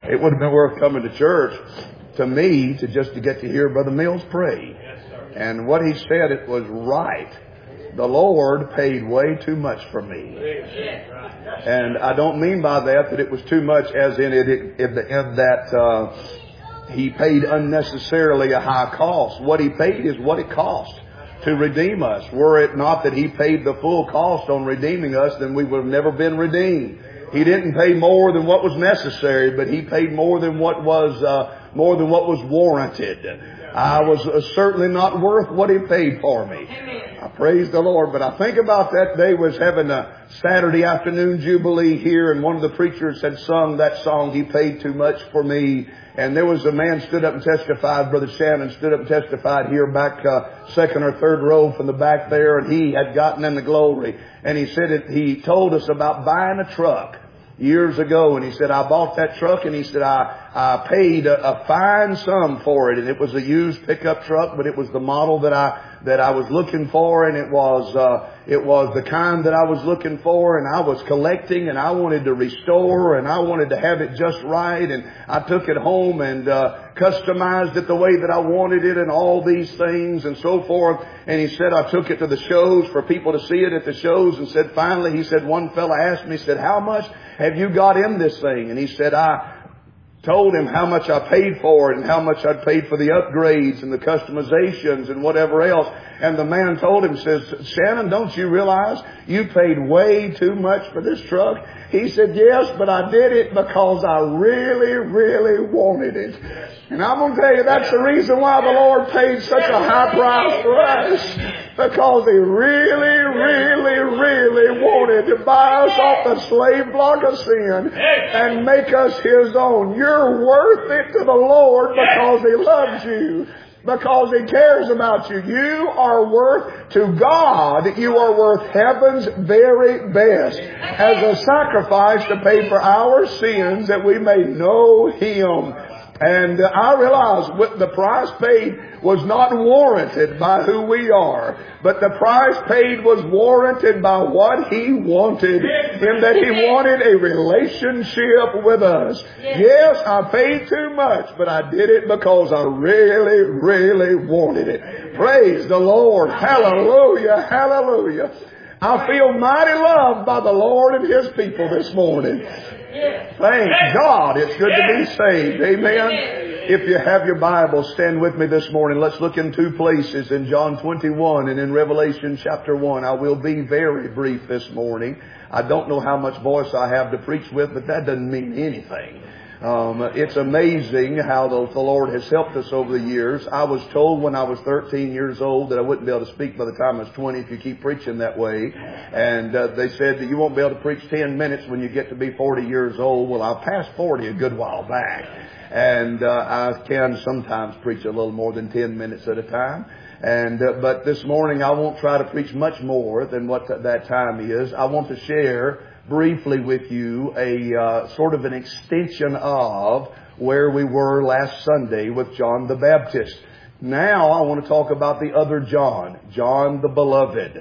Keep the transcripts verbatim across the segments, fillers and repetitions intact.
It would have been worth coming to church to me to just to get to hear Brother Mills pray. And what he said, it was right. The Lord paid way too much for me. And I don't mean by that that it was too much as in it, it, in, the, in that uh, He paid unnecessarily a high cost. What He paid is what it cost to redeem us. Were it not that He paid the full cost on redeeming us, then we would have never been redeemed. He didn't pay more than what was necessary, but He paid more than what was uh, more than what was warranted. I was uh, certainly not worth what He paid for me. I praise the Lord. But I think about that day was having a Saturday afternoon jubilee here, and one of the preachers had sung that song, He Paid Too Much for Me. And there was a man stood up and testified, Brother Shannon stood up and testified here back uh, second or third row from the back there, and he had gotten in the glory. And he said it, he told us about buying a truck years ago, and he said, I bought that truck, and he said, I, I paid a, a fine sum for it, and it was a used pickup truck, but it was the model that I that I was looking for, and it was uh, it was the kind that I was looking for, and I was collecting, and I wanted to restore, and I wanted to have it just right, and I took it home and uh, customized it the way that I wanted it, and all these things and so forth. And he said, I took it to the shows for people to see it at the shows, and said, finally, he said, one fella asked me, he said, how much have you got in this thing? And he said, I told him how much I paid for it and how much I'd paid for the upgrades and the customizations and whatever else. And the man told him, says, Shannon, don't you realize you paid way too much for this truck? He said, yes, but I did it because I really, really wanted it. And I'm going to tell you, that's the reason why the Lord paid such a high price for us. Because He really, really, really wanted to buy us off the slave block of sin and make us His own. You're worth it to the Lord because He loves you. Because He cares about you. You are worth, to God, you are worth heaven's very best as a sacrifice to pay for our sins that we may know Him. And uh, I realize what the price paid was not warranted by who we are, but the price paid was warranted by what He wanted, in that He wanted a relationship with us. Yes, I paid too much, but I did it because I really, really wanted it. Praise the Lord. Hallelujah. Hallelujah. I feel mighty loved by the Lord and His people this morning. Thank God it's good to be saved. Amen. If you have your Bible, stand with me this morning. Let's look in two places, in John twenty-one and in Revelation chapter one. I will be very brief this morning. I don't know how much voice I have to preach with, but that doesn't mean anything. Um, it's amazing how the, the Lord has helped us over the years. I was told when I was thirteen years old that I wouldn't be able to speak by the time I was twenty if you keep preaching that way. And uh, they said that you won't be able to preach ten minutes when you get to be forty years old. Well, I passed forty a good while back. And uh, I can sometimes preach a little more than ten minutes at a time. And uh, but this morning I won't try to preach much more than what th- that time is. I want to share briefly with you a uh, sort of an extension of where we were last Sunday with John the Baptist. Now I want to talk about the other John, John the Beloved.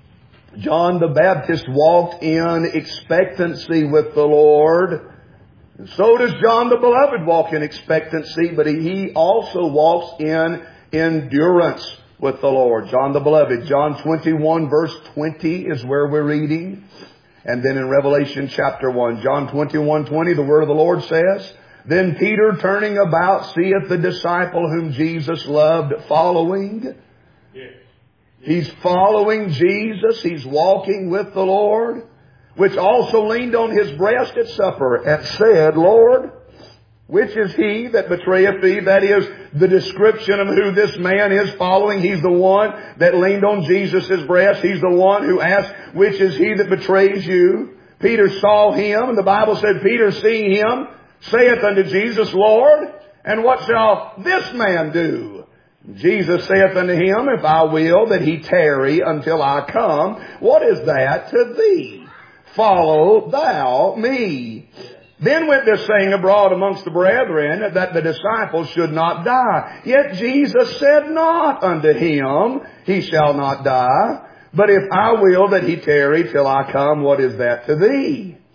John the Baptist walked in expectancy with the Lord. And so does John the Beloved walk in expectancy, but he also walks in endurance with the Lord. John the Beloved. John twenty-one verse twenty is where we're reading. And then in Revelation chapter one, John twenty-one twenty, the word of the Lord says, Then Peter, turning about, seeth the disciple whom Jesus loved following. Yes. He's following Jesus. He's walking with the Lord, which also leaned on his breast at supper and said, Lord, which is he that betrayeth thee? That is the description of who this man is following. He's the one that leaned on Jesus' breast. He's the one who asked, which is he that betrays you? Peter saw him, and the Bible said, Peter seeing him, saith unto Jesus, Lord, and what shall this man do? Jesus saith unto him, If I will that he tarry until I come, what is that to thee? Follow thou me. Then went this saying abroad amongst the brethren, that the disciples should not die. Yet Jesus said not unto him, He shall not die. But if I will that he tarry till I come, what is that to thee?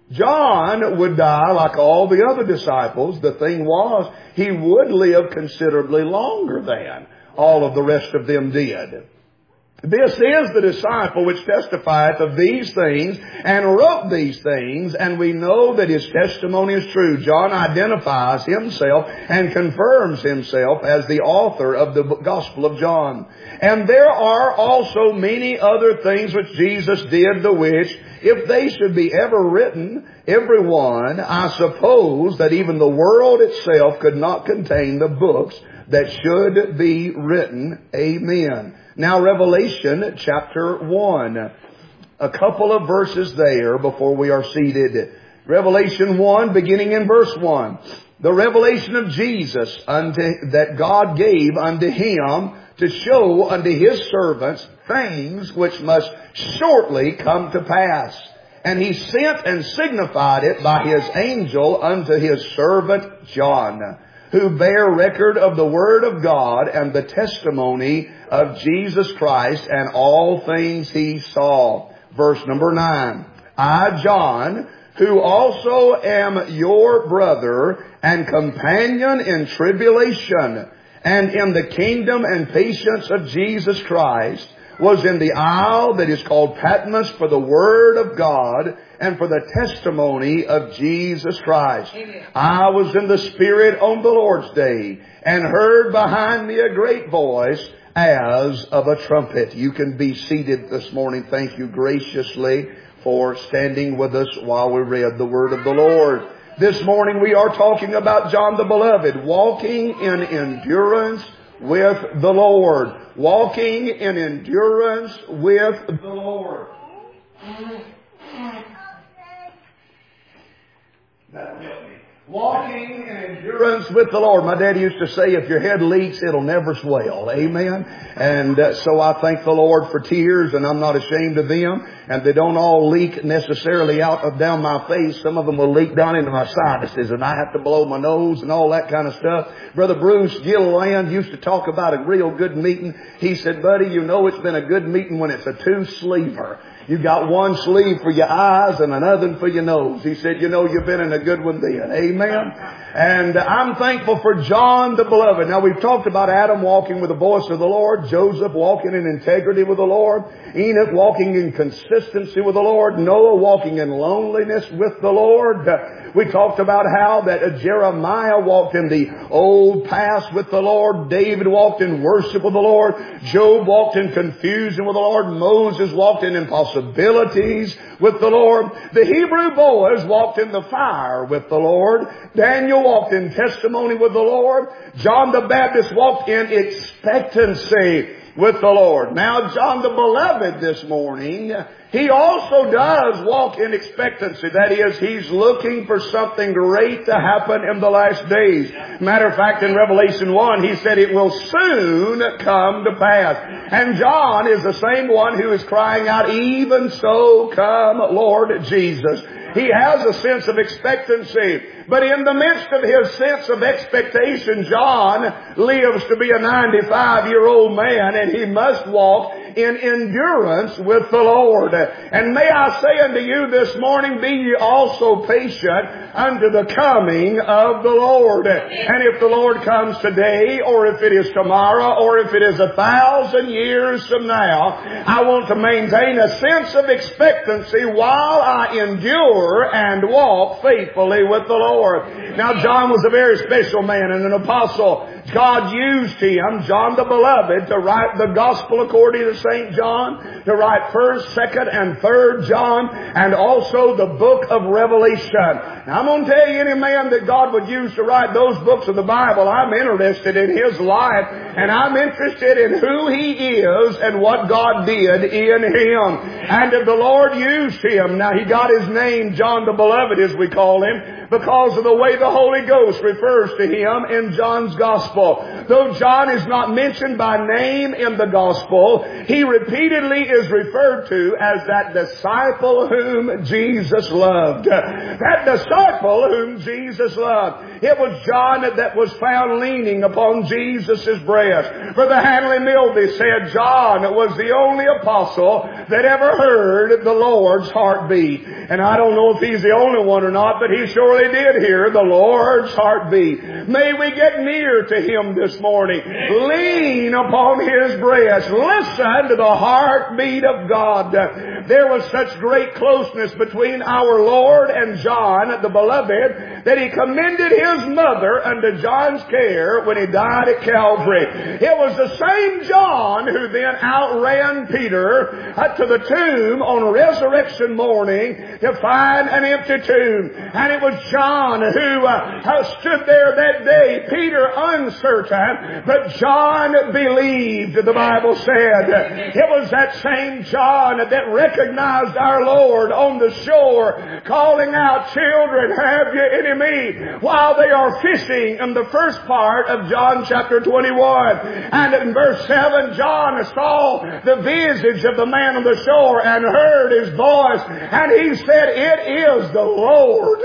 John would die like all the other disciples. The thing was, he would live considerably longer than all of the rest of them did. This is the disciple which testifieth of these things and wrote these things, and we know that his testimony is true. John identifies himself and confirms himself as the author of the Gospel of John. And there are also many other things which Jesus did, the which, if they should be ever written, every one, I suppose that even the world itself could not contain the books that should be written. Amen. Now, Revelation chapter one. A couple of verses there before we are seated. Revelation one, beginning in verse one. The revelation of Jesus unto, that God gave unto Him to show unto His servants things which must shortly come to pass. And He sent and signified it by His angel unto His servant John, who bear record of the Word of God and the testimony of Jesus Christ and all things He saw. Verse number nine. I, John, who also am your brother and companion in tribulation and in the kingdom and patience of Jesus Christ, was in the isle that is called Patmos for the Word of God and for the testimony of Jesus Christ. Amen. I was in the Spirit on the Lord's day and heard behind me a great voice as of a trumpet. You can be seated this morning. Thank you graciously for standing with us while we read the Word of the Lord. This morning we are talking about John the Beloved, walking in endurance with the Lord. Walking in endurance with the Lord. That'll help me. Walking in endurance with the Lord. My daddy used to say, if your head leaks, it'll never swell. Amen. And uh, so I thank the Lord for tears, and I'm not ashamed of them. And they don't all leak necessarily out of down my face. Some of them will leak down into my sinuses, and I have to blow my nose and all that kind of stuff. Brother Bruce Gilliland used to talk about a real good meeting. He said, buddy, you know it's been a good meeting when it's a two-sleever. You got one sleeve for your eyes and another for your nose. He said, you know, you've been in a good one then. Amen. And I'm thankful for John the Beloved. Now, we've talked about Adam walking with the voice of the Lord, Joseph walking in integrity with the Lord, Enoch walking in consistency with the Lord, Noah walking in loneliness with the Lord. We talked about how that Jeremiah walked in the old past with the Lord. David walked in worship with the Lord. Job walked in confusion with the Lord. Moses walked in impossibilities with the Lord. The Hebrew boys walked in the fire with the Lord. Daniel walked in testimony with the Lord. John the Baptist walked in expectancy with the Lord. Now, John the Beloved this morning, he also does walk in expectancy. That is, he's looking for something great to happen in the last days. Matter of fact, in Revelation one, he said it will soon come to pass. And John is the same one who is crying out, even so come, Lord Jesus. He has a sense of expectancy. But in the midst of his sense of expectation, John lives to be a ninety-five-year-old man, and he must walk in endurance with the Lord. And may I say unto you this morning, be ye also patient unto the coming of the Lord. And if the Lord comes today, or if it is tomorrow, or if it is a thousand years from now, I want to maintain a sense of expectancy while I endure and walk faithfully with the Lord. Now, John was a very special man and an apostle. God used him, John the Beloved, to write the Gospel according to Saint John, to write first, second, and third John, and also the book of Revelation. Now, I'm going to tell you, any man that God would use to write those books of the Bible, I'm interested in his life, and I'm interested in who he is and what God did in him. And if the Lord used him, now he got his name, John the Beloved, as we call him, because of the way the Holy Ghost refers to him in John's Gospel. Though John is not mentioned by name in the Gospel, he repeatedly is referred to as that disciple whom Jesus loved. That disciple whom Jesus loved. It was John that was found leaning upon Jesus' breast. Brother Hanley Milby said John was the only apostle that ever heard the Lord's heartbeat. And I don't know if he's the only one or not, but he surely did hear the Lord's heartbeat. May we get near to him this morning. Lean upon his breast. Listen to the heartbeat of God. There was such great closeness between our Lord and John, the beloved, that he commended his mother unto John's care when he died at Calvary. It was the same John who then outran Peter uh, to the tomb on resurrection morning to find an empty tomb. And it was John who uh, stood there that day, Peter uncertain, but John believed, the Bible said. It was that same John that recognized our Lord on the shore, calling out, "Children, have you any meat?" while they are fishing in the first part of John chapter twenty-one. And in verse seven, John saw the visage of the man on the shore and heard his voice, and he said, "It is the Lord."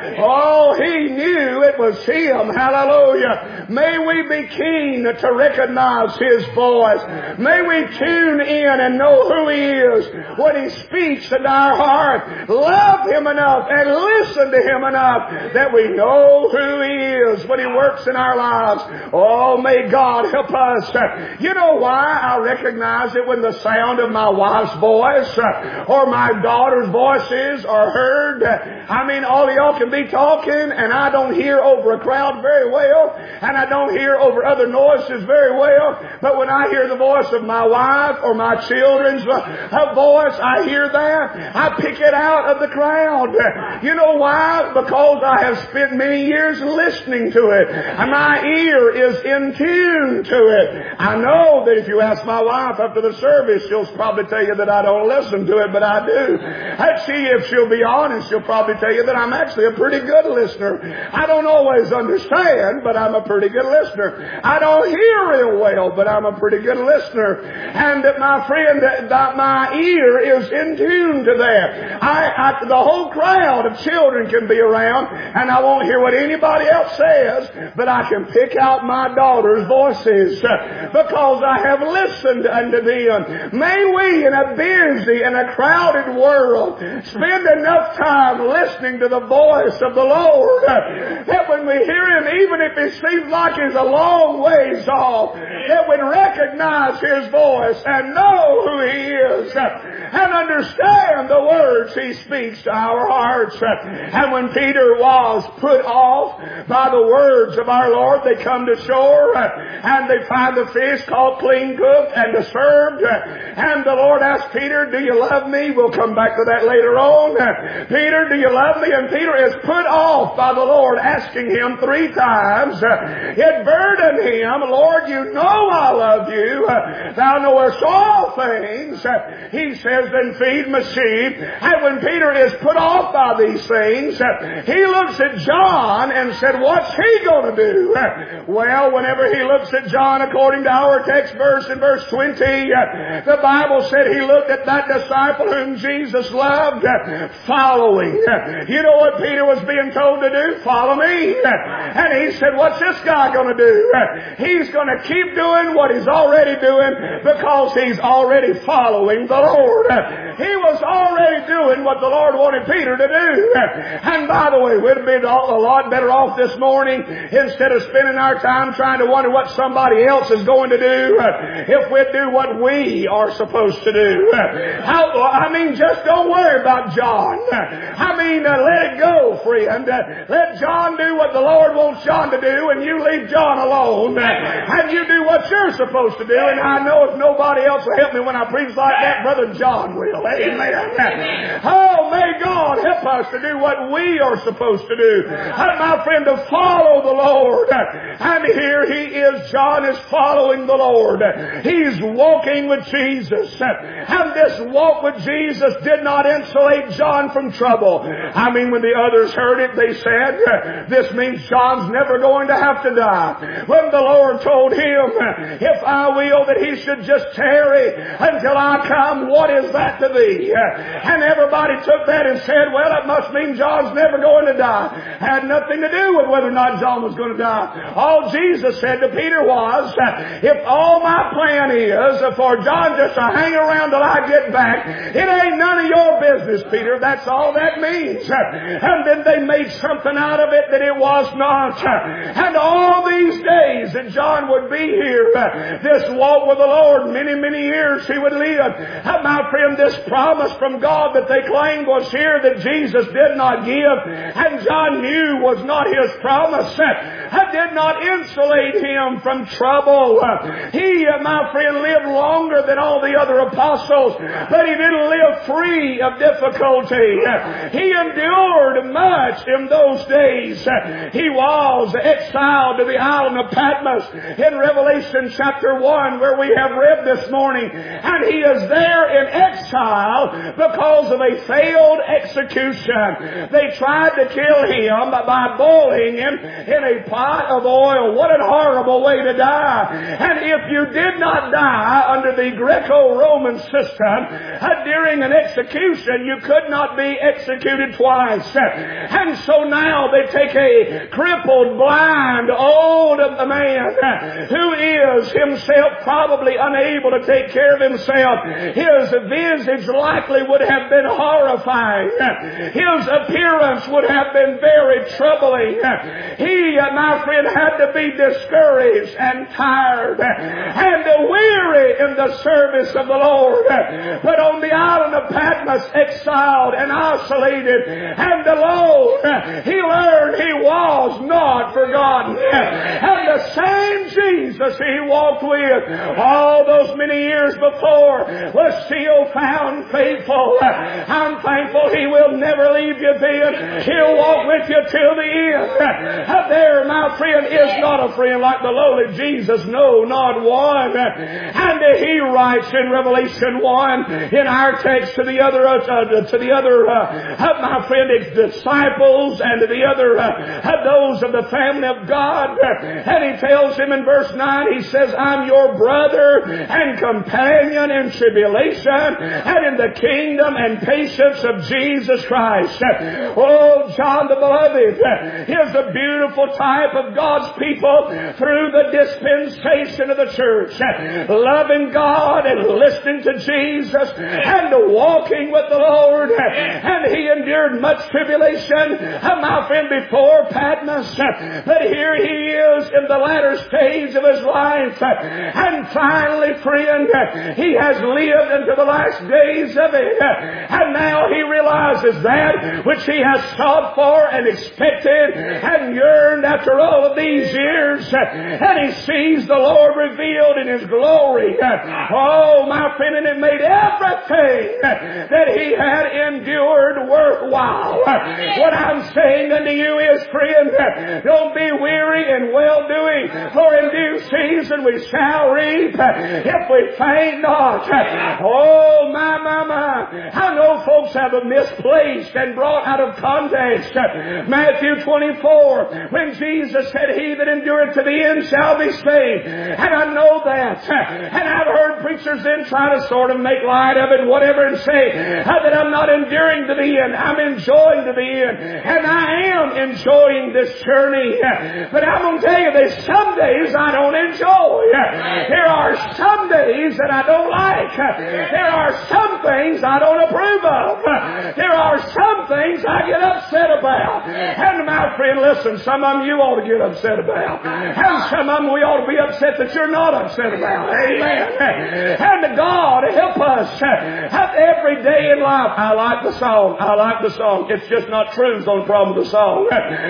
Oh, he knew it was him. Hallelujah. May we be keen to recognize his voice. May we tune in and know who he is when he speaks in our heart. Love him enough and listen to him enough that we know who he is when he works in our lives. Oh, may God help us. You know why I recognize it when the sound of my wife's voice or my daughter's voices are heard? I mean, all of y'all can be talking and I don't hear over a crowd very well, and I don't hear over other noises very well, but when I hear the voice of my wife or my children's voice, I hear that. I pick it out of the crowd. You know why? Because I have spent many years listening to it, and my ear is in tune to it. I know that if you ask my wife after the service, she'll probably tell you that I don't listen to it, but I do. And she, if she'll be honest, she'll probably tell you that I'm actually a pretty good listener. I don't always understand, but I'm a pretty good listener. I don't hear real well, but I'm a pretty good listener. And that my friend, that, that my ear is in tune to that. I, I, the whole crowd of children can be around, and I won't hear what anybody else says, but I can pick out my daughter's voices because I have listened unto them. May we, in a busy and a crowded world, spend enough time listening to the voice of the Lord that when we hear him, even if it seems like he's a long ways off, that we recognize his voice and know who he is and understand the words he speaks to our hearts. And when Peter was put off by the words of our Lord, they come to shore and they find the fish called clean cooked and served. And the Lord asked Peter, "Do you love me?" We'll come back to that later on. "Peter, do you love me?" And Peter is put off by the Lord, asking him three times. It burdened him. "Lord, you know I love you. Thou knowest all things." He says, "Then feed my sheep." And when Peter is put off by these things, he looks at John and said, "What's he going to do?" Well, whenever he looks at John, according to our text verse in verse twenty, the Bible said he looked at that disciple whom Jesus loved, following. You know what Peter was being told to do? "Follow me." And he said, "What's this guy going to do?" He's going to keep doing what he's already doing because he's already following the Lord. He was already doing what the Lord wanted Peter to do. And by the way, we'd be a lot better off this morning, instead of spending our time trying to wonder what somebody else is going to do, if we'd do what we are supposed to do. How, I mean, just don't worry about John. I mean, uh, let it go, friend. Uh, let John do what the Lord wants John to do, and you leave John alone. Uh, and you do what you're supposed to do. And I know if nobody else will help me when I preach like that, Brother John will. Amen. Oh, may God help us to do what we are supposed to do. And my friend, to follow the Lord. And here he is. John is following the Lord. He's walking with Jesus. And this walk with Jesus did not insulate John from trouble. I mean, when the others heard it, they said, "This means John's never going to have to die." When the Lord told him, "If I will that he should just tarry until I come, what is that to thee? And everybody took that and said, well, it must mean John's never going to die. Had nothing to do with whether or not John was going to die. All Jesus said to Peter was, if all my plan is for John just to hang around till I get back, it ain't none of your business, Peter. That's all that means. And then they made something out of it that it was not. And all these days that John would be here, this walk with the Lord, many, many years he would live. My friend, this promise from God that they claimed was here that Jesus did not give, and John knew was not his promise, I did not insulate him from trouble. He, my friend, lived longer than all the other apostles, but he didn't live free of difficulty. He endured much in those days. He was exiled to the island of Patmos in Revelation chapter one, where we have read this morning, and he is there in exile because of a failed execution. They tried to kill him by boiling him in a pot of oil. What a horrible way to die. And if you did not die under the Greco-Roman system during an execution, you could not be executed twice. And so now they take a crippled, blind, old man who is himself probably unable to take care of himself. His visage likely would have been horrifying. His appearance would have been very troubling. He, my friend, had to be discouraged and tired and weary in the service of the Lord. But on the island of Patmos, exiled and isolated and alone, he learned he was not forgotten. And the same Jesus he walked with all those many years before was still found faithful. I'm thankful he will never leave you then. He'll walk with you till the end. There, my friend, is not a friend like the lowly Jesus. No, not one. And he writes in Revelation one, in our text, to the other, uh, to the other, uh, my friend, his disciples and to the other, uh, those of the family of God. And he tells him in verse nine, he says, I'm your brother and companion in tribulation and in the kingdom and patience of Jesus Christ. Oh, John the Beloved is a beautiful type of God's people through the dispensation of the church, loving God and listening to Jesus and walking with the Lord. And he endured much tribulation, my friend, before Patmos. But here he is in the latter stage of his life. And finally, friend, he has lived into the last days of it. And now he realizes that which he has sought for and expected and yearned after all of these years. And he sees the Lord revealed in his glory. Oh, my friend, and it made everything that he had endured worthwhile. What I'm saying unto you is, friend, don't be weary in well-doing, for in due season we shall reap if we faint not. Oh, my, my, my. I know folks have a misplaced and brought out of context Matthew twenty-four, when Jesus said, he that endureth to the end shall be saved. And I know that. And I've heard preachers then try to sort of make light of it, whatever, and say that I'm not enduring to the end. I'm enjoying to the end. And I am enjoying this journey. But I'm going to tell you, there's some days I don't enjoy. There are some days that I don't like. There are some things I don't approve of. There are some things I get upset about. And my friend, listen, some of them you ought to get upset about. And some of them we ought to be upset that you're not upset about. Amen. And God help us every day in life. I like the song. I like the song. It's just not truths on the problem with the song.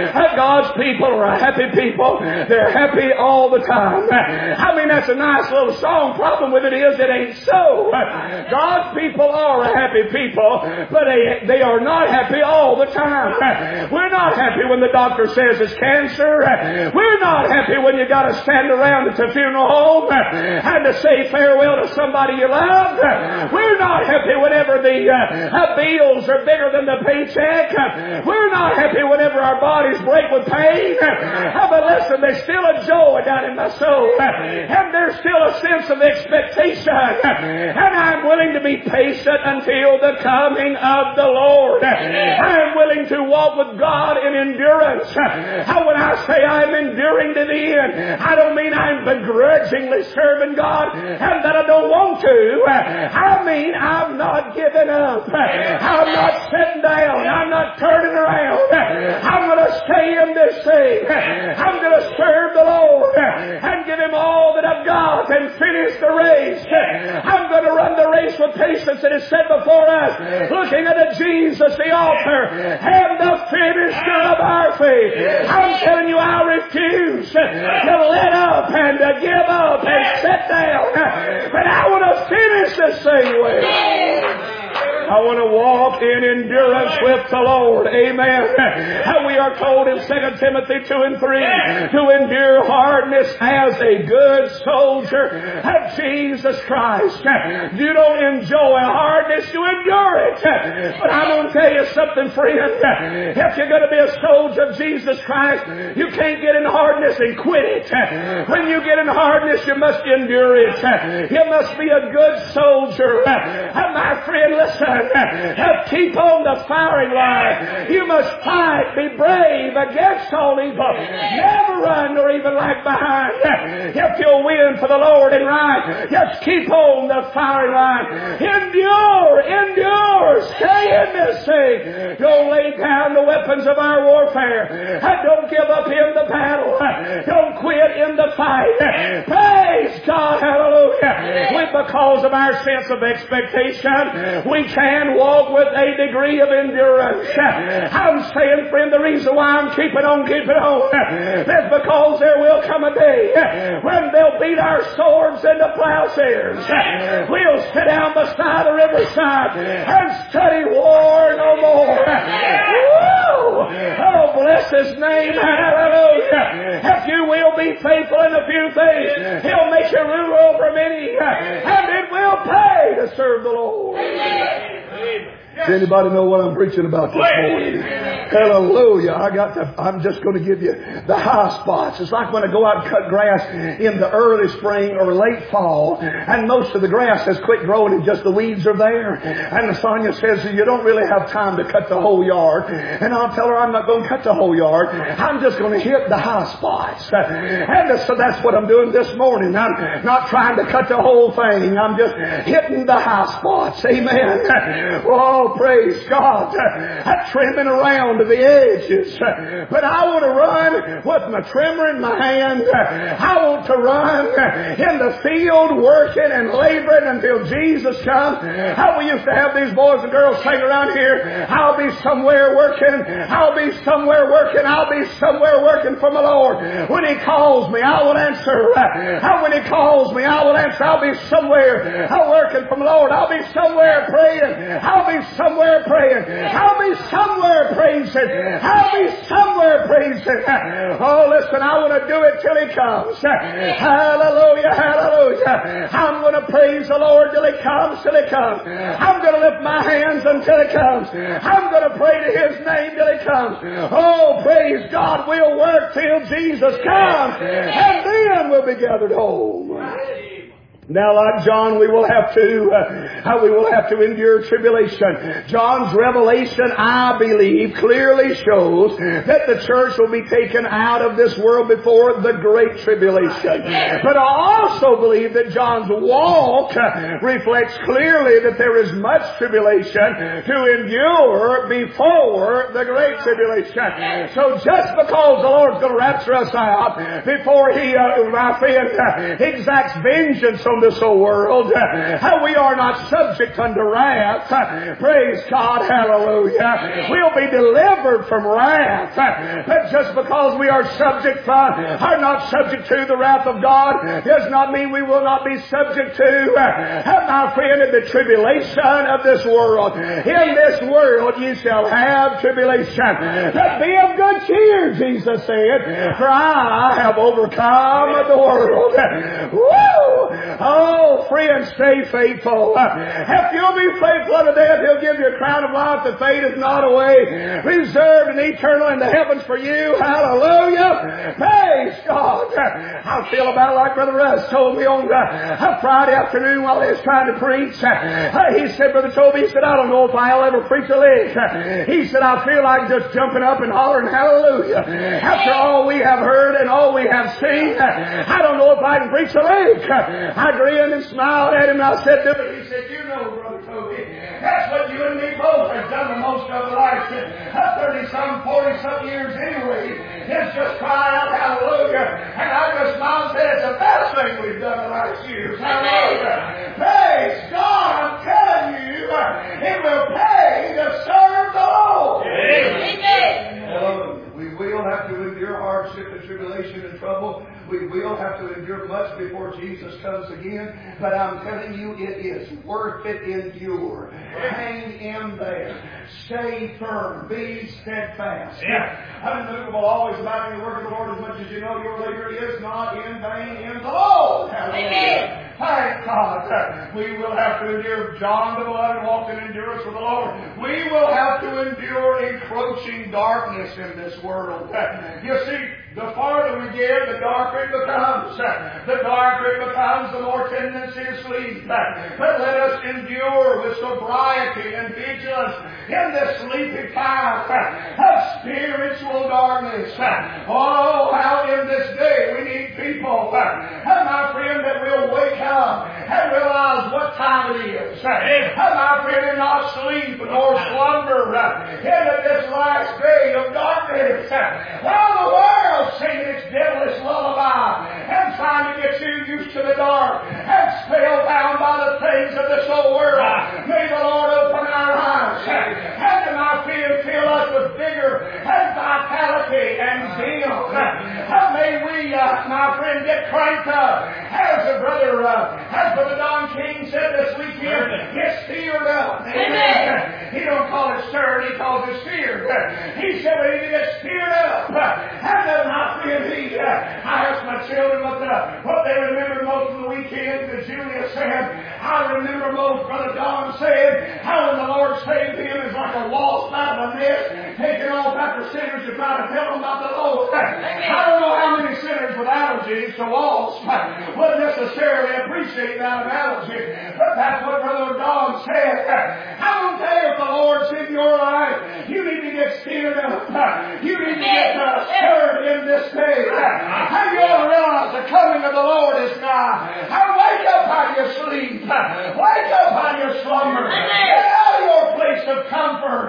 God's people are happy people. They're happy all the time. I mean, that's a nice little song. Problem with it is it ain't so. God's people are a happy people, but they, they are not happy all the time. We're not happy when the doctor says it's cancer. We're not happy when you got to stand around at the funeral home and to say farewell to somebody you love. We're not happy whenever the uh, bills are bigger than the paycheck. We're not happy whenever our bodies break with pain. But listen, there's still still a joy down in my soul. And there's still a sense of expectation. And I'm willing to be patient until the coming of the Lord. I'm willing to walk with God in endurance. How when I say I'm enduring to the end, I don't mean I'm begrudgingly serving God and that I don't want to. I mean I'm not giving up. I'm not sitting down. I'm not turning around. I'm going to stay in this thing. I'm going to serve the Lord and give Him all that I've got and finish the race. I'm going to run the race with patience that is set before us, looking at Jesus, the author and the finisher of our faith. I'm telling you, I refuse to let up and to give up and sit down. But I want to finish this thing well. I want to walk in endurance with the Lord. Amen. How we are told in Second Timothy two and three to endure hardness as a good soldier of Jesus Christ. You don't enjoy hardness, you endure it. But I'm going to tell you something, friend. If you're going to be a soldier of Jesus Christ, you can't get in hardness and quit it. When you get in hardness, you must endure it. You must be a good soldier. And my friend, listen. Keep on the firing line. You must fight, be brave against all evil. Never run nor even lag behind. If you'll win for the Lord and right, just keep on the firing line. Endure, endure. Stay in this thing. Don't lay down the weapons of our warfare. Don't give up in the battle. Don't quit in the fight. Praise God, hallelujah. With because of our sense of expectation, we can walk with a degree of endurance. I'm saying, friend, the reason why I'm keeping on, keeping on is because there will come a day when they'll beat our swords into plowshares. We'll sit down beside the riverside and study war no more. Woo! Oh, bless His name. Hallelujah. If you will be faithful in a few things, He'll make you rule over many, and it will pay to serve the Lord. Does anybody know what I'm preaching about this morning? Hallelujah. I got to, I'm just going to give you the high spots. It's like when I go out and cut grass in the early spring or late fall, and most of the grass has quit growing and just the weeds are there. And Sonia says, you don't really have time to cut the whole yard. And I'll tell her I'm not going to cut the whole yard. I'm just going to hit the high spots. And so that's what I'm doing this morning. I'm not trying to cut the whole thing. I'm just hitting the high spots. Amen. Oh, praise God. I'm trimming around to the edges. But I want to run with my trimmer in my hand. I want to run in the field working and laboring until Jesus comes. How we used to have these boys and girls sing around here. I'll be somewhere working. I'll be somewhere working. I'll be somewhere working for my Lord. When He calls me, I will answer. How when He calls me, I will answer. I'll be somewhere I'm working for my Lord. I'll be somewhere praying. I'll be somewhere praying. I'll be somewhere praising. I'll be somewhere praising. Oh, listen, I want to do it till He comes. Hallelujah, hallelujah. I'm going to praise the Lord till He comes, till He comes. I'm going to lift my hands until He comes. I'm going to pray to His name till He comes. Oh, praise God, we'll work till Jesus comes, and then we'll be gathered home. Now, like John, we will have to, uh, we will have to endure tribulation. John's revelation, I believe, clearly shows that the church will be taken out of this world before the great tribulation. But I also believe that John's walk reflects clearly that there is much tribulation to endure before the great tribulation. So just because the Lord's going to rapture us out before He, uh, my friend, uh, exacts vengeance on this whole world, how we are not subject unto wrath. Praise God, hallelujah. We'll be delivered from wrath. But just because we are subject, are not subject to the wrath of God, does not mean we will not be subject to, my friend, in the tribulation of this world. In this world you shall have tribulation. But be of good cheer, Jesus said, for I have overcome the world. Woo! Oh, friends, stay faithful. If you'll be faithful unto death, He'll give you a crown of life that fadeth not away, reserved and eternal in the heavens for you. Hallelujah. Praise Praise God. I feel about like Brother Russ told me on the Friday afternoon while he was trying to preach. He said, Brother Toby, he said, I don't know if I'll ever preach a lick. He said, I feel like just jumping up and hollering hallelujah. After all we have heard and all we have seen, I don't know if I can preach a lick. I grinned and smiled at him and I said to him, he said, you know, Brother Toby, that's what you and me both have done the most of the last thirty-some, forty-some years anyway. It's just cry out hallelujah. And I just smiled and said, it's the best thing we've done the last years. Hallelujah. Praise God. I'm telling you, it will pay to serve the Lord. Amen. Hallelujah. We will have to endure hardship and tribulation and trouble. We will have to endure much before Jesus comes again. But I'm telling you, it is worth it. Endure. Hang in there. Stay firm. Be steadfast. Yeah. Unmovable, always abounding in the work of the Lord, as much as you know your labor is not in vain in the Lord. Hallelujah. Thank God. We will have to endure. John the Beloved walked in endurance with the Lord. We will have to endure encroaching darkness in this world. You see, the farther we get, the darker it becomes. The darker it becomes, the more tendency to sleep. But let us endure with sobriety and vigilance in this sleepy time of spiritual darkness. Oh, how in this day we need people, my friend, that will wake up and realize what time it is. My friend, and not sleep nor slumber into this last day of darkness. While the world singing its devilish lullaby and trying to get you used to the dark and spellbound by the things of this old world. May the Lord open our eyes and, my friend, fill us with vigor and vitality and zeal. May we, uh, my friend, get cranked up as a brother, uh, as Brother Don King said this weekend, get steered up. Amen. He don't call it stirred, he calls it steered. He said we need to get steered up. And then, my friend, he, uh, I asked my children what, the, what they remembered most of the weekend, and Julia said, I remember most, Brother Don said, how when the Lord saved him is like a wasp out of a nest, taking off after sinners to try to tell them about the Lord. I don't know how many sinners with allergies to wasps wouldn't necessarily appreciate that analogy, but that's what Brother Don said. I'm going to tell you, if the Lord's in your life, you need to get steered up. You need to get uh, stirred in this day. And you ought to realize the coming of the Lord is nigh. And wake up out of your sleep. Wake up out of your slumber. Get out of your place of comfort.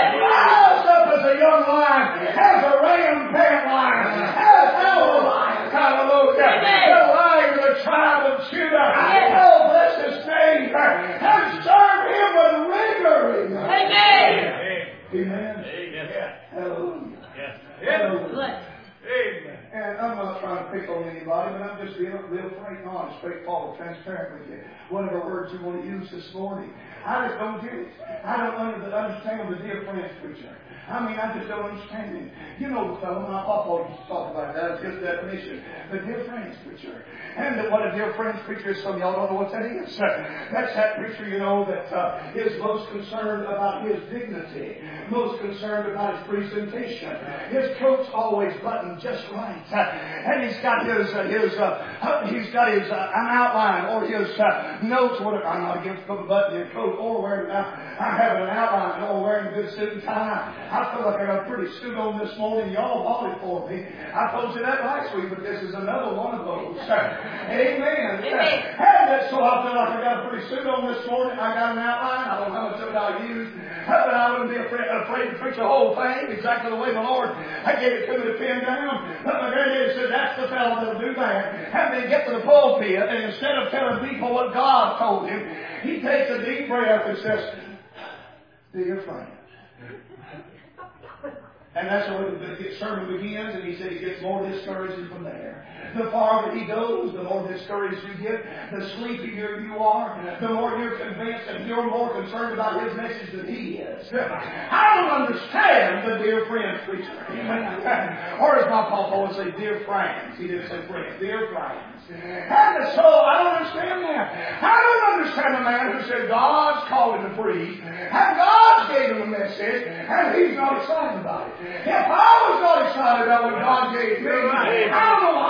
Rise up as a young lion, as a ram pant lion, as elder lion. Hallelujah. The lion of the tribe of Judah. Oh, bless his name. And serve him with rigor. Amen. Amen. Amen. Hallelujah. Hallelujah. Amen. And I'm not trying to pick on anybody, but I'm just being real frank and honest, straightforward, transparent with you. Whatever words you want to use this morning. I just don't get it. I don't understand the dear French preacher. I mean, I just don't understand it. You know the fellow, my papa used to talk about that. It's his definition. The dear French preacher. And what a dear French preacher is, some of y'all don't know what that is. That's that preacher, you know, that uh, is most concerned about his dignity, most concerned about his presentation. His coat's always buttoned just right. And he's got his, uh, his uh, he's got his, uh, an outline or his uh, notes, whatever. I'm not against putting a button in your coat or wearing, uh, I'm having an outline or wearing a good suit and tie. I feel like I got a pretty suit on this morning. Y'all bought it for me. I told you that last week, but this is another one of those. Amen. Amen. And so I feel like I got a pretty suit on this morning. I got an outline. I don't know how much of it I'll use. But I wouldn't be afraid, afraid to preach the whole thing exactly the way the Lord I gave it to me to pin down. But my granddaddy said, that's the fellow that'll do that. And then get to the pulpit, and instead of telling people what God told him, he takes a deep breath and says, dear friend. And that's where the sermon begins, and he said he gets more discouraging from there. The farther he goes, the more discouraged you get, the sleepier you are, the more you're convinced and you're more concerned about his message than he is. I don't understand the dear friends preacher. Or as my papa would say, dear friends. He didn't say friends, dear friends. And so I don't understand that. I don't understand a man who said God's called him to preach, and God gave him a message, and he's not excited about it. If I was not excited about what God gave me, I don't know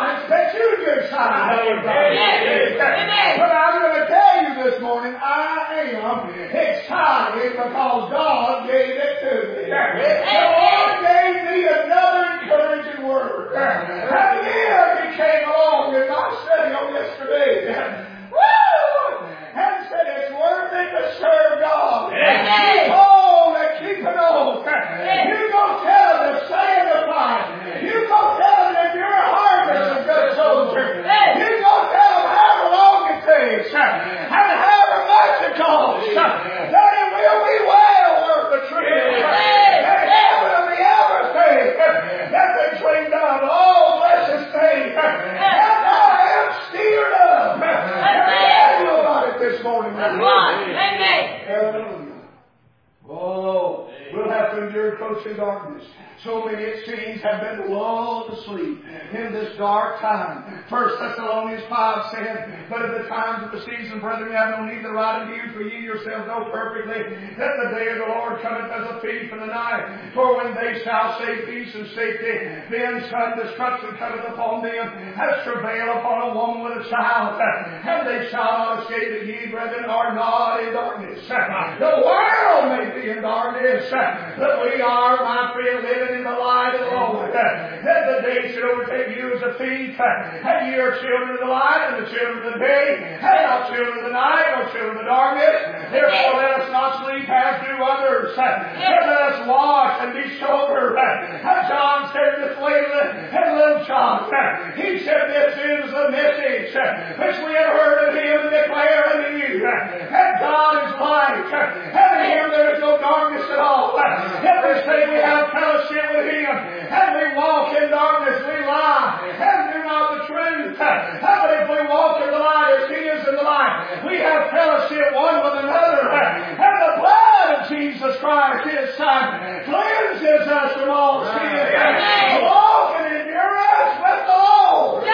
high. But I'm going to tell you this morning, I am excited because God gave it to me. The Lord gave me another encouraging word. And then He came along in my study on yesterday. Woo! And said it's worth it to serve God. Keep on and keep it on. You go tell them to stay in the fight. You go tell them that you're a harvest of good soldiers. You go tell them however long it takes and however much it costs, that it will be well worth the trip. That heaven will be everything that they dreamed of. Oh, blessed thing. And I am steered up. Tell you about it this morning. Amen. Oh, we'll have to endure approaching darkness. So many, it seems, have been lulled to sleep in this dark time. First Thessalonians five said, but at the times of the season, brethren, you have no need to write unto you, for ye yourselves know perfectly that the day of the Lord cometh as a thief in the night. For when they shall say peace and safety, then sudden destruction cometh upon them, as travail upon a woman with a child. And they shall not escape that ye, brethren, are not in darkness. The world may be in darkness, but we are, my friend, living in the light of the Lord. That the day should overtake you as a thief, and ye are children of the light and the children of the day, and not children of the night or children of the darkness. Therefore let us not sleep as do others, but let us watch and be sober. And John said this later, and little John, he said this is the message which we have heard of him and declare unto you, that God is light, and in him there is no darkness at all. If we say we have fellowship with Him, and we walk in darkness, we lie, and do not the truth. But if we walk in the light as He is in the light, we have fellowship one with another, and the blood of Jesus Christ, His Son, cleanses us from all sin. Walk in endurance with the Lord.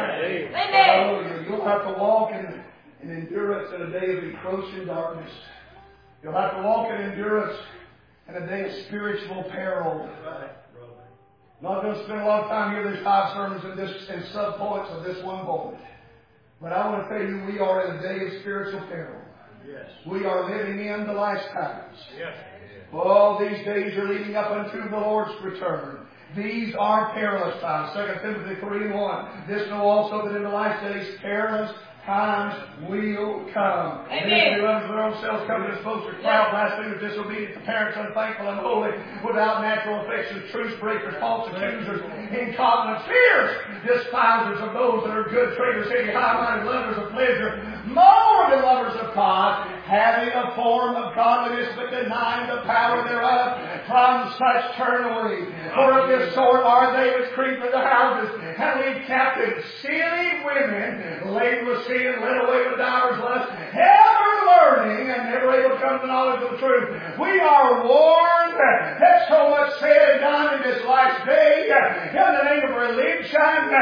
Amen. You'll have to walk in, in endurance in a day of encroaching darkness. You'll have to walk in endurance in a day of spiritual peril. Not going to spend a lot of time here. There's five sermons in this and sub-points of this one point. But I want to tell you, we are in a day of spiritual peril. Yes. We are living in the last times. Yes. All these days are leading up unto the Lord's return. These are perilous times. Second Timothy three and one. This know also that in the last days perilous times will come. Amen. These who unto their own selves covetous, boasters, proud, blasphemers, disobedient to parents, unthankful, unholy, without natural affections, truce breakers, false accusers, incontinent, fierce, despisers of those that are good, traitors, heady, high-minded, lovers of pleasure, more than lovers of God, having a form of godliness but denying the power thereof. From such turn away. For of this sort are they which creep into houses and lead captive silly women, laden with sin, led away with divers lusts, ever learning and never able to come to the knowledge of the truth. We are warned that so much said and done in this last day in the name of religion,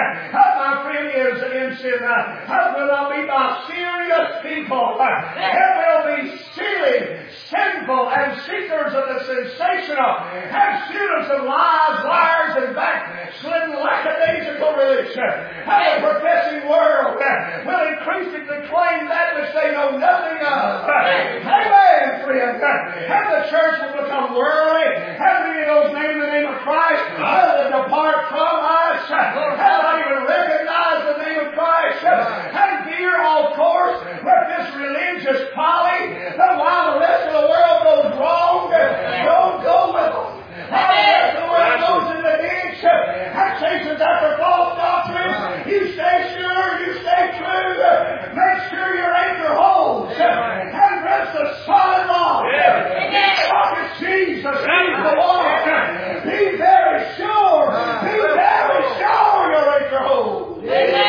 my friend, is in sin. It will not be by serious people. It will be silly, sinful, and seekers of the sensational, and students of lies, liars, and backslidden, lackadaisical religion. And the professing world will increasingly claim that which they know nothing of. Amen, friend. And the church will become worldly. And many of those named the name of Christ will depart from us and not even recognize the name of Christ. And veer off course with this religious folly. But while the rest of the world goes wrong, don't go with them. While the rest of the world goes in the ditch and chases after false doctrines, you stay sure, you stay true. Make sure your anchor holds and rest a solid rock. Talk to Jesus. He's the one. Be very sure. Be very sure your anchor holds.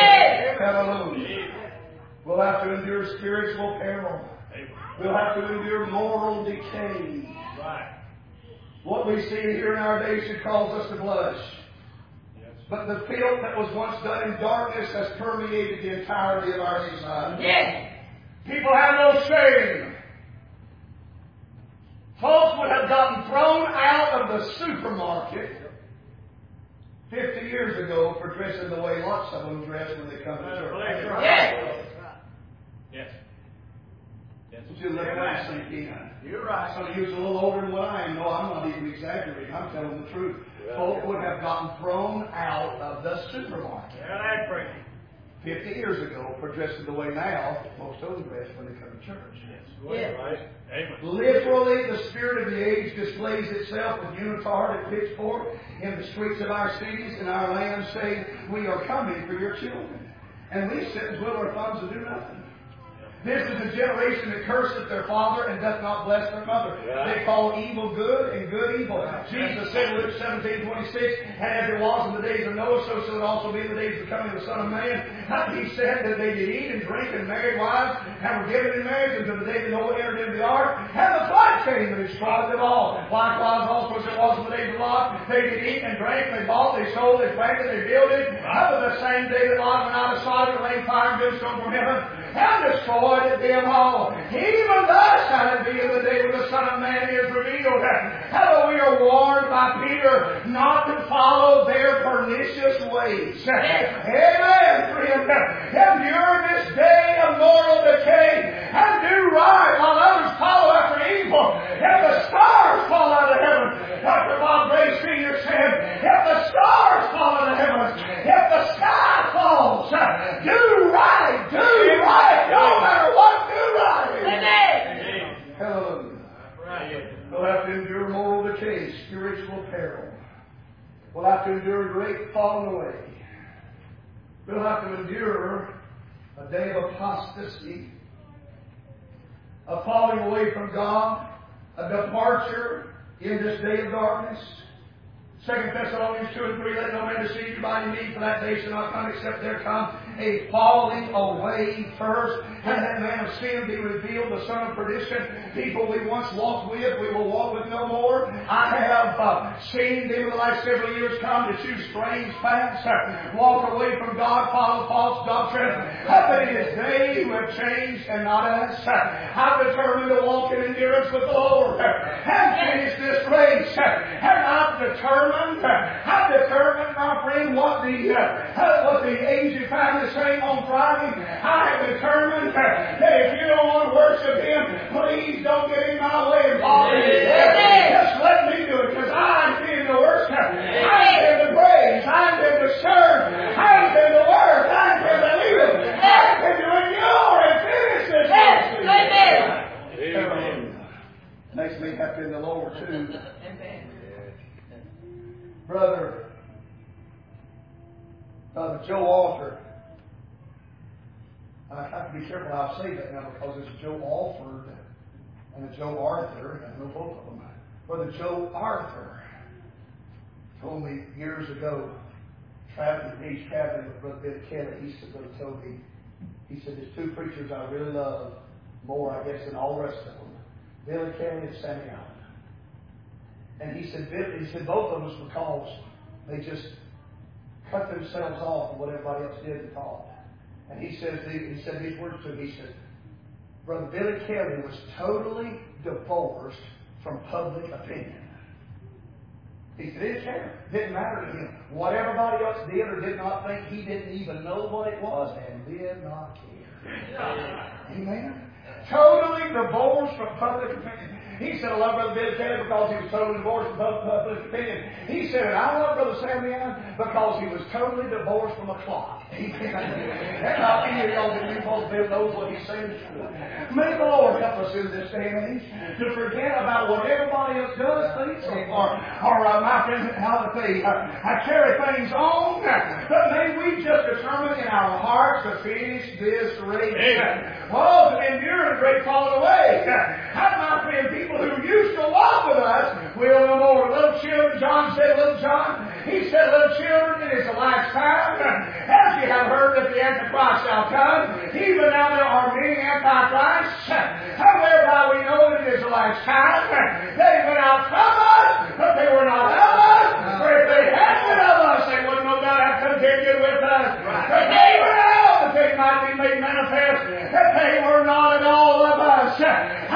Hallelujah. We'll have to endure spiritual peril. We'll have to endure moral decay. Right. What we see here in our day should cause us to blush. Yes. But the filth that was once done in darkness has permeated the entirety of our society. Yes. People have no shame. Folks would have gotten thrown out of the supermarket fifty years ago for dressing the way lots of them dress when they come to church. Yes. Yes. Yes. You look at that and think, You're right. some of you are a little older than what I am. No, I'm not even exaggerating. I'm telling the truth. Yeah. Folk would have gotten thrown out of the supermarket. Yeah, that's crazy. Fifty years ago for dressing the way now, most of them dress when they come to church. Yes. Yes. Right. Amen. Literally, the spirit of the age displays itself with unitard and pitchfork in the streets of our cities and our land, saying, "We are coming for your children." And we sit and twiddle our thumbs and do nothing. This is a generation that curseth their father and doth not bless their mother. Yeah. They call evil good and good evil. Yeah. Jesus said in Luke seventeen twenty-six, "And as it was in the days of Noah, so shall it also be in the days of the coming of the Son of Man." He said that they did eat and drink and married wives and were given in marriage until the day that Noah entered into the ark. And the flood came and destroyed them all. Likewise also as it was in the days of Lot, they did eat and drank, they bought, they sold, they planted, they builded. Up the same day that Lot went out of Sodom, and rained fire and brimstone from heaven, and destroyed them all. Even thus shall it be in the day when the Son of Man is revealed. How we are warned by Peter not to follow their pernicious ways. Amen, friend. Endure this day of moral decay and do right while others follow after evil. If the stars fall out of heaven, Doctor Bob Gray Senior said, if the stars fall out of heaven, if the sky falls, do right, do right, no matter what, do right. Amen. Hallelujah. We'll have to endure moral decay, spiritual peril. We'll have to endure great falling away. We'll have to endure a day of apostasy, a falling away from God, a departure in this day of darkness. Second Thessalonians two and three, let no man deceive you by any means, for that day shall not come except there come a falling away first, and that man of sin be revealed, the son of perdition. People we once walked with, we will walk with no more. I have uh, seen them in the last several years come to choose strange paths, uh, walk away from God, follow false doctrine. But it is they who have changed and not us. Uh, I've determined to walk in endurance with the Lord uh, and finish this race. Uh, and I've determined, uh, I've determined, my friend, what the uh, what the aged family saying on Friday. I have determined uh, that if you don't want to worship Him, please don't get in my way and bother me. Just let me do it, because I intend to worship. I intend to praise. I intend to serve. I intend to work. I intend to live. I intend to endure and finish this race. Amen. Makes me happy in the Lord too. Brother, Brother Joe Alter. I have to be careful how I say that now, because it's Joe Alford and a Joe Arthur. I know both of them. Brother Joe Arthur told me years ago, traveling, he's traveling with Brother Billy Kelly. He said, Brother Toby, he said, there's two preachers I really love more, I guess, than all the rest of them. Billy Kelly and Sammy Allen. And he said, he said both of us because they just cut themselves off from what everybody else did and thought. And he says, he said these words to me. He said, Brother Billy Kelly was totally divorced from public opinion. He said, it didn't care. It didn't matter to him. What everybody else did or did not think, he didn't even know what it was and did not care. Amen. Totally divorced from public opinion. He said, I love Brother Billy Kelly because he was totally divorced from public opinion. He said, I love Brother Sammy Allen because he was totally divorced from a clock. That's not any of y'all that you both knows what he's saying is true. May the Lord help us in this day and age to forget about what everybody else does, thinks, or, or, or uh, my friends, how that they uh, carry things on. But may we just determine in our hearts to finish this race. Amen. Oh, to endure a great falling away. How, my friend, people who used to walk with us will no more. Little children, John said, little John, he said, little children, it is the last time. As you have heard that the Antichrist shall come, even now there are many Antichrists. However, we know that it is the last time. They went out from us, but they were not of us. For if they had been of us, they would no doubt have continued with us. But they were out that they might be made manifest that they were not at all of us. I'm going to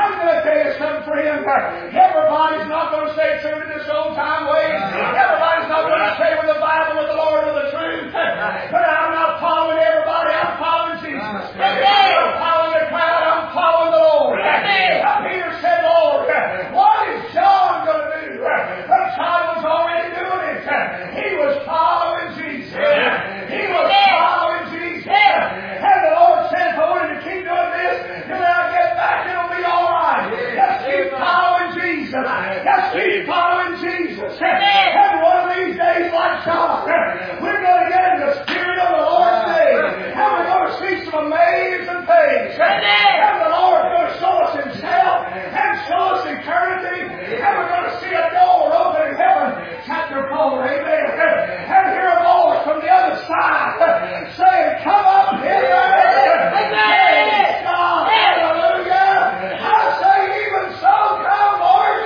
tell you something, friend. Everybody's not going to stay true to this old time way. Everybody's not going to stay with the Bible, with the Lord, with the truth. But I'm not following everybody. I'm following Jesus. I'm following the crowd. I'm following the Lord. Peter said, Lord, what is John going to do? The child was already doing it. He was following Jesus. He was following Jesus. And the Lord said, if I wanted to keep doing this, till I get back, it'll be all right. Just keep following Jesus. Just keep following Jesus. And one of these days, like John, we're going to get in the Spirit of the Lord's name. And we're going to see some amazing things. And the Lord's going to show us Himself and show us eternity. And we're going to see a door open in heaven. Chapter four, amen. And hear a voice from the other side saying, come up hither. Praise God. Hallelujah. I say, even so, come Lord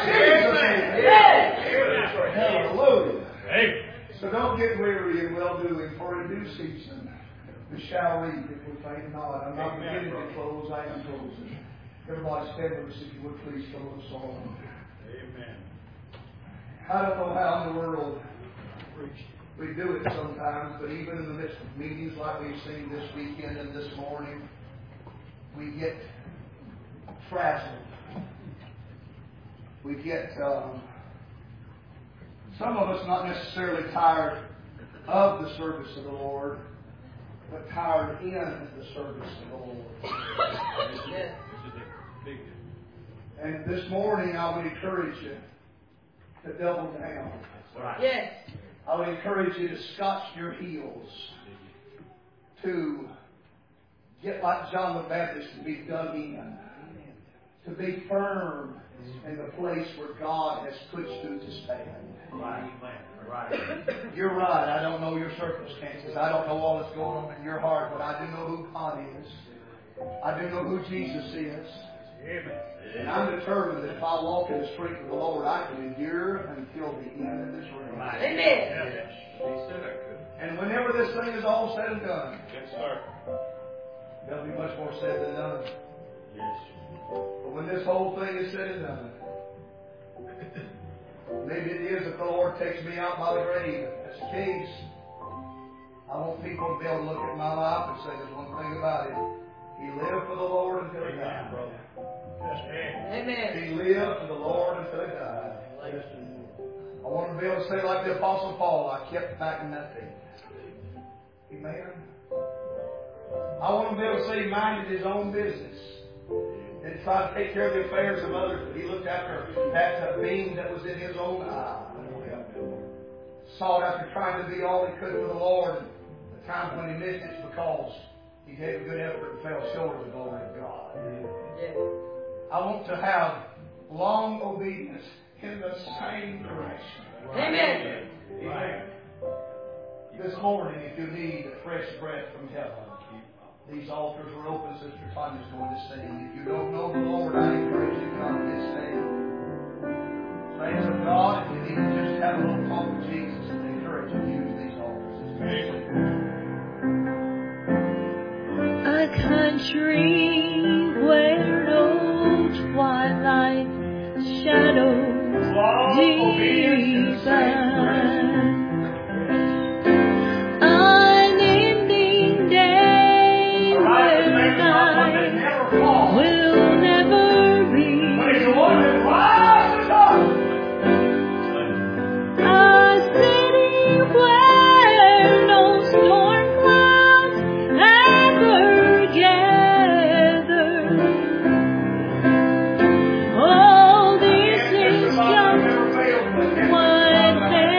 Jesus. Hallelujah. So don't get weary in well-doing, for in due season we shall reap if we faint not. I'm not beginning to close, I am closing. Everybody stand with us if you would please go with us on. Amen. I don't know how in the world we do it sometimes, but even in the midst of meetings like we've seen this weekend and this morning, we get frazzled. We get, um, some of us not necessarily tired of the service of the Lord, but tired in the service of the Lord. And this morning I would encourage you to double down. Yes. I would encourage you to scotch your heels, to get like John the Baptist, to be dug in, to be firm in the place where God has put you to stand. Right. Right. You're right. I don't know your circumstances. I don't know all that's going on in your heart, but I do know who God is. I do know who Jesus is. Amen. And I'm determined that if I walk in the strength of the Lord, I can endure until the end of this race. Amen. Yes. He said I could. And whenever this thing is all said and done, Yes, sir. there'll be much more said than done. Yes. But when this whole thing is said and done, maybe it is that the Lord takes me out by the grave. If that's the case, I want people to be able to look at my life and say, there's one thing about it. He lived for the Lord until he died, brother. Amen. He lived for the Lord until he died. I want to be able to say like the Apostle Paul, I kept back nothing. Amen. I want to be able to say he minded his own business and tried to take care of the affairs of others, but he looked after that beam that was in his own eye. Sought after trying to be all he could for the Lord. And the times when he missed it's because he gave a good effort and fell short of the glory of God. Yes. I want to have long obedience in the same direction. Amen. Amen. This morning, if you need a fresh breath from heaven, these altars are open. Sister Tanya's going to sing. If you don't know the Lord, I encourage you to come to this stage. Saints of God, if you need to just have a little talk with Jesus, I encourage you to use these altars. A country where no twilight shadows deepen. Unending day where night will never be. A city where no storm clouds ever gather. Oh, this is just what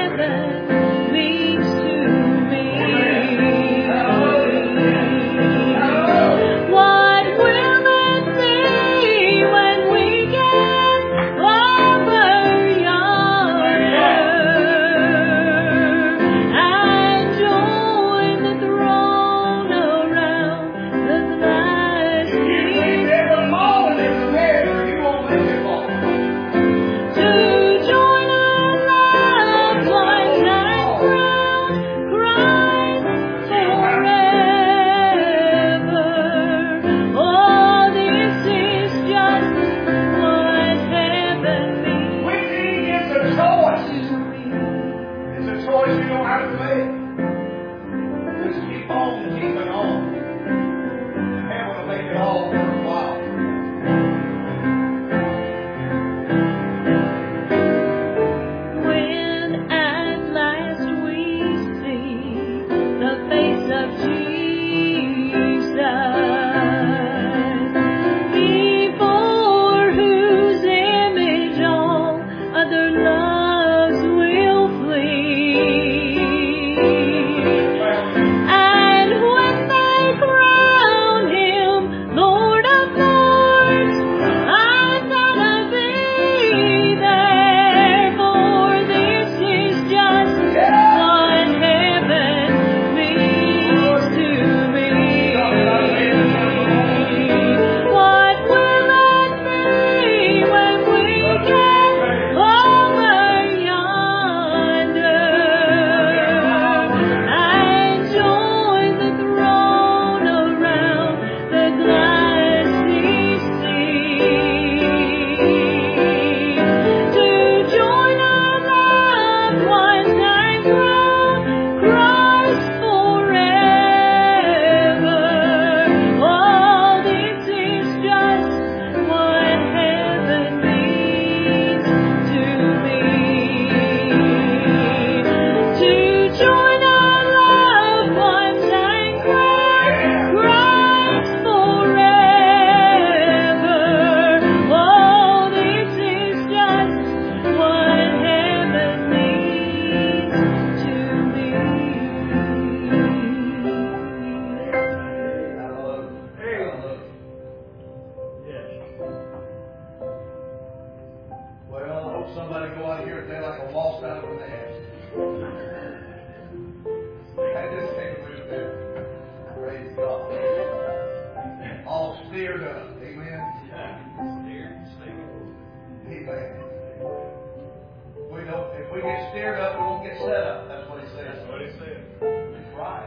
get set up. That's what he said. That's what he said. It's right.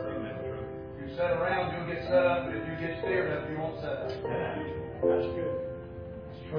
Amen. If you sit around, you'll get set up, but if you get scared up, you won't set up. Yeah. That's good.